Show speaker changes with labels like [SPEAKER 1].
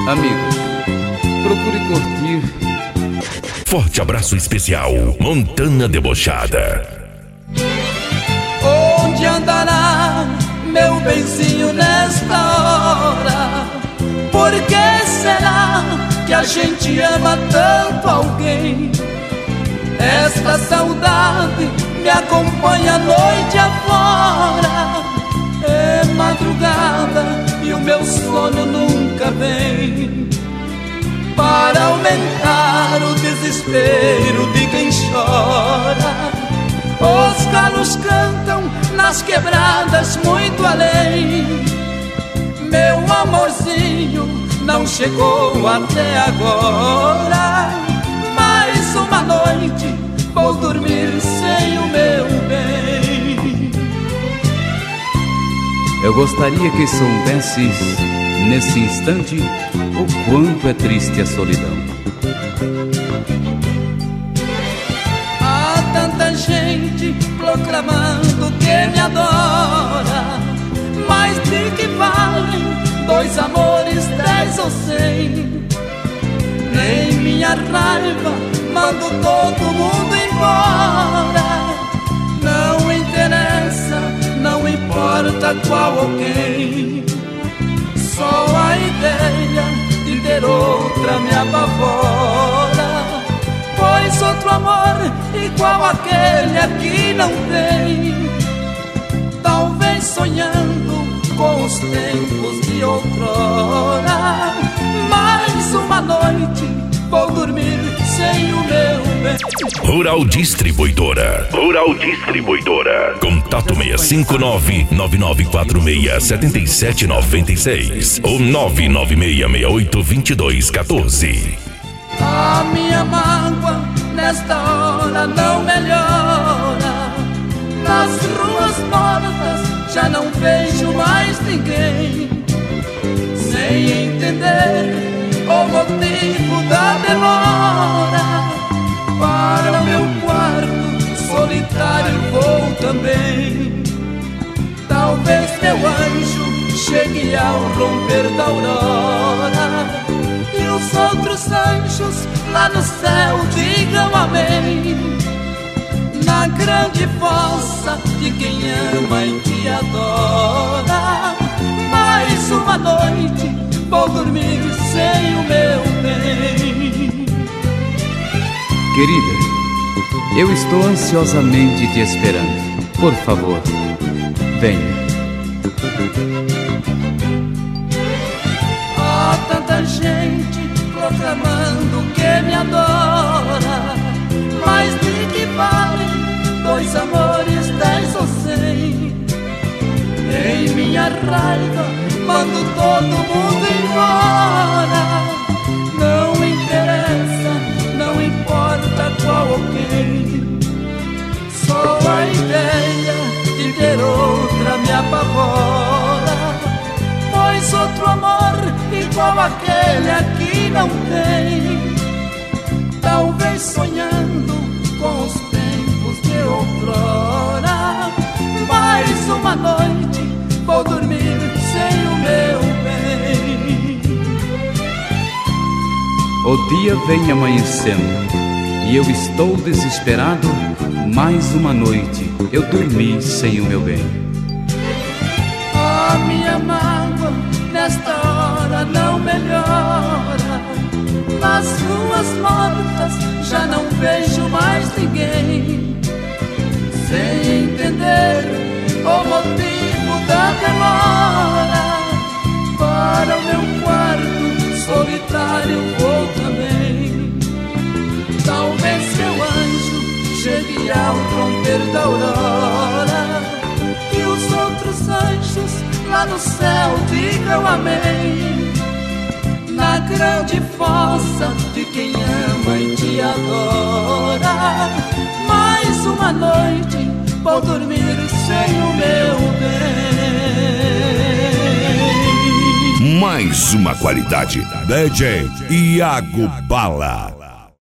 [SPEAKER 1] Amigo, procure curtir.
[SPEAKER 2] Forte abraço especial, Montana Debochada.
[SPEAKER 3] Onde andará meu benzinho nesta hora? Por que será que a gente ama tanto alguém? Esta saudade me acompanha a noite afora. É madrugada e o meu sono nunca vem, para aumentar o desespero de quem chora. Os galos cantam nas quebradas muito além. Meu amorzinho não chegou até agora. Mais uma noite vou dormir sem o meu bem.
[SPEAKER 1] Eu gostaria que soubesses, nesse instante, o quanto é triste a solidão.
[SPEAKER 3] Há tanta gente proclamando que me adora, mas de que valem dois amores, 10 ou 100? Nem minha raiva mando todo mundo embora. Não interessa, não importa qual ou quem. Só a ideia de ter outra me apavora, pois outro amor igual aquele aqui não tem. Talvez sonhando com os tempos de outrora, mais uma noite vou dormir sem o meu bem.
[SPEAKER 2] Rural Distribuidora. Rural Distribuidora. Contato 659-9946-7796 ou 99668-2214.
[SPEAKER 3] A minha mágoa nesta hora não melhora. Nas ruas mortas já não vejo mais ninguém. Sem entender o motivo da demora, para o meu quarto solitário vou também. Talvez meu anjo chegue ao romper da aurora, e os outros anjos lá no céu digam amém. Na grande fossa de quem ama e que adora, mais uma noite vou dormir sem o meu bem.
[SPEAKER 1] Querida, eu estou ansiosamente te esperando. Por favor, venha.
[SPEAKER 3] Há tanta gente proclamando que me adora, mas de que valem dois amores, 10 ou 100? Em minha raiva mando todo mundo embora. Não interessa, não importa qual ou quem. Só a ideia de ter outra me apavora, pois outro amor igual aquele aqui não tem. Talvez sonhando com os tempos de outrora, mais uma noite vou dormir sem o meu bem.
[SPEAKER 1] O dia vem amanhecendo e eu estou desesperado. Mais uma noite eu dormi sem o meu bem.
[SPEAKER 3] A minha mágoa nesta hora não melhora. Nas ruas mortas já não vejo mais ninguém. Sem entender o motivo da demora, para o meu quarto solitário vou também. Talvez seu anjo chegue ao romper da aurora, e os outros anjos lá no céu digam amém. Na grande fossa de quem ama e te adora, mais uma noite vou dormir sem o meu bem.
[SPEAKER 2] Mais uma qualidade. DJ Iago Bala.